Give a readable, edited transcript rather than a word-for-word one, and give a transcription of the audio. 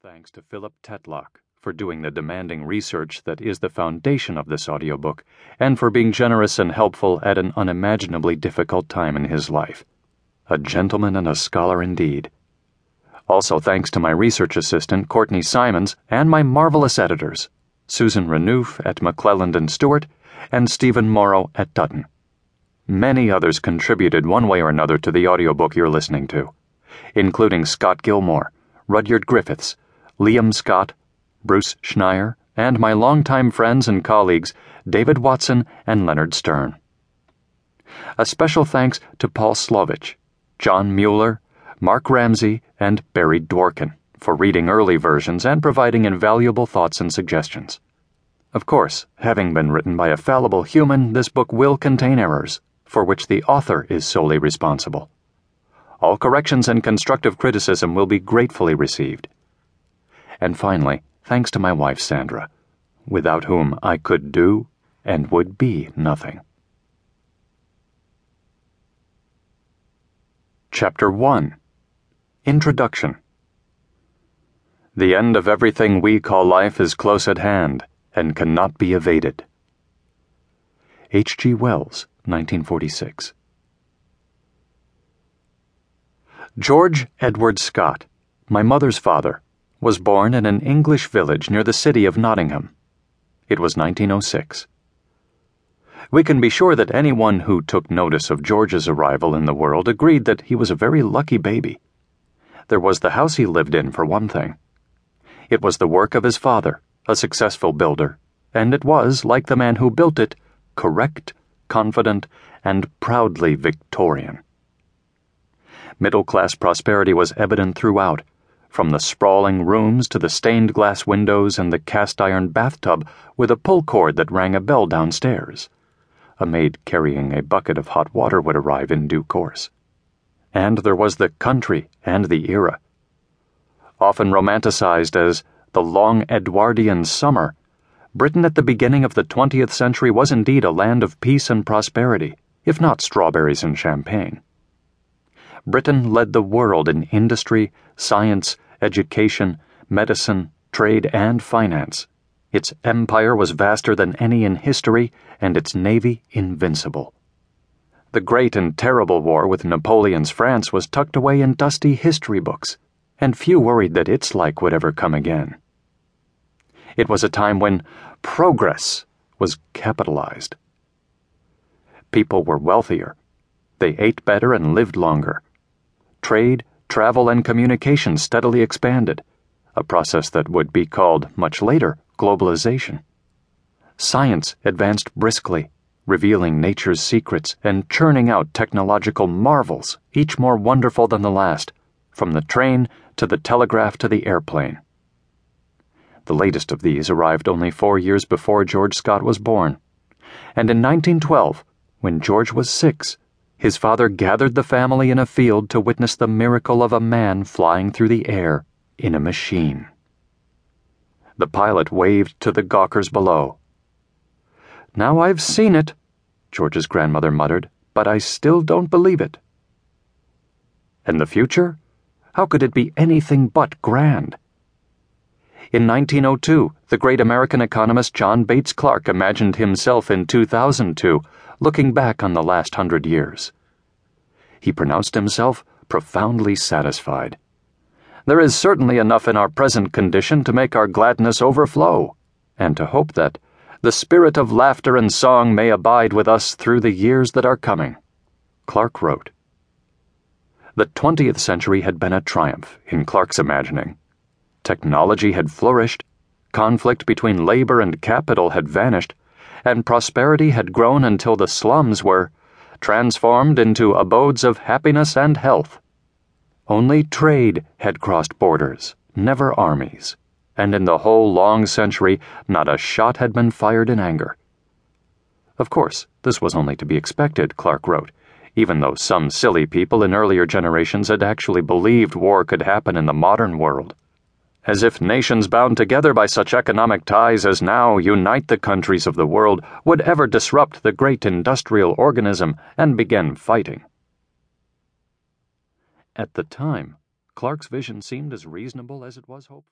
thanks to Philip Tetlock for doing the demanding research that is the foundation of this audiobook, and for being generous and helpful at an unimaginably difficult time in his life. A gentleman and a scholar indeed. Also thanks to my research assistant, Courtney Simons, and my marvelous editors, Susan Renouf at McClelland & Stewart, and Stephen Morrow at Dutton. Many others contributed one way or another to the audiobook you're listening to, including Scott Gilmore, Rudyard Griffiths, Liam Scott, Bruce Schneier, and my longtime friends and colleagues David Watson and Leonard Stern. A special thanks to Paul Slovich, John Mueller, Mark Ramsey, and Barry Dworkin for reading early versions and providing invaluable thoughts and suggestions. Of course, having been written by a fallible human, this book will contain errors, for which the author is solely responsible. All corrections and constructive criticism will be gratefully received. And finally, thanks to my wife Sandra, without whom I could do and would be nothing. Chapter 1. Introduction. The end of everything we call life is close at hand and cannot be evaded. H.G. Wells, 1946. George Edward Scott, my mother's father, was born in an English village near the city of Nottingham. It was 1906. We can be sure that anyone who took notice of George's arrival in the world agreed that he was a very lucky baby. There was the house he lived in, for one thing. It was the work of his father, a successful builder, and it was, like the man who built it, correct, confident, and proudly Victorian. Middle-class prosperity was evident throughout, from the sprawling rooms to the stained glass windows and the cast-iron bathtub with a pull cord that rang a bell downstairs. A maid carrying a bucket of hot water would arrive in due course. And there was the country and the era. Often romanticized as the long Edwardian summer, Britain at the beginning of the 20th century was indeed a land of peace and prosperity, if not strawberries and champagne. Britain led the world in industry, science, education, medicine, trade, and finance. Its empire was vaster than any in history, and its navy invincible. The great and terrible war with Napoleon's France was tucked away in dusty history books, and few worried that its like would ever come again. It was a time when progress was capitalized. People were wealthier. They ate better and lived longer. Trade, travel, and communication steadily expanded, a process that would be called, much later, globalization. Science advanced briskly, revealing nature's secrets and churning out technological marvels, each more wonderful than the last, from the train to the telegraph to the airplane. The latest of these arrived only 4 years before George Scott was born, and in 1912, when George was 6, his father gathered the family in a field to witness the miracle of a man flying through the air in a machine. The pilot waved to the gawkers below. "Now I've seen it," George's grandmother muttered, "but I still don't believe it." And the future? How could it be anything but grand? In 1902, the great American economist John Bates Clark imagined himself in 2002, looking back on the last 100 years. He pronounced himself profoundly satisfied. There is certainly enough in our present condition to make our gladness overflow, and to hope that the spirit of laughter and song may abide with us through the years that are coming, Clark wrote. The 20th century had been a triumph, in Clark's imagining. Technology had flourished, conflict between labor and capital had vanished, and prosperity had grown until the slums were transformed into abodes of happiness and health. Only trade had crossed borders, never armies, and in the whole long century not a shot had been fired in anger. Of course, this was only to be expected, Clark wrote, even though some silly people in earlier generations had actually believed war could happen in the modern world. As if nations bound together by such economic ties as now unite the countries of the world would ever disrupt the great industrial organism and begin fighting. At the time, Clark's vision seemed as reasonable as it was hopeful.